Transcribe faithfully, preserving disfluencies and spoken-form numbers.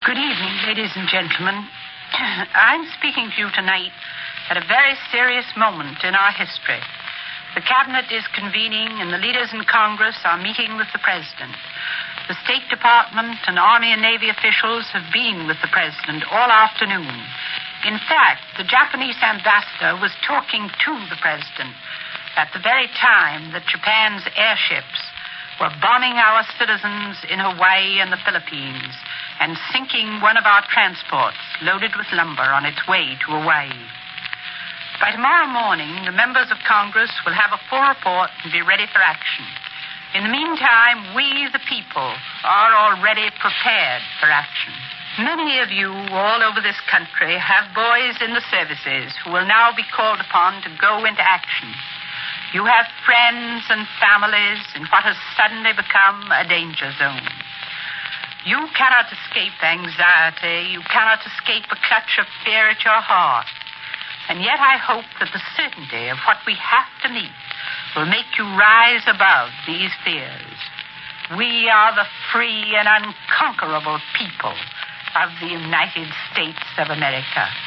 Good evening, ladies and gentlemen. I'm speaking to you tonight at a very serious moment in our history. The Cabinet is convening and the leaders in Congress are meeting with the President. The State Department and Army and Navy officials have been with the President all afternoon. In fact, the Japanese ambassador was talking to the President at the very time that Japan's airships were bombing our citizens in Hawaii and the Philippines and sinking one of our transports loaded with lumber on its way to Hawaii. By tomorrow morning, the members of Congress will have a full report and be ready for action. In the meantime, we, the people, are already prepared for action. Many of you all over this country have boys in the services who will now be called upon to go into action. You have friends and families in what has suddenly become a danger zone. You cannot escape anxiety. You cannot escape a clutch of fear at your heart. And yet I hope that the certainty of what we have to meet will make you rise above these fears. We are the free and unconquerable people of the United States of America.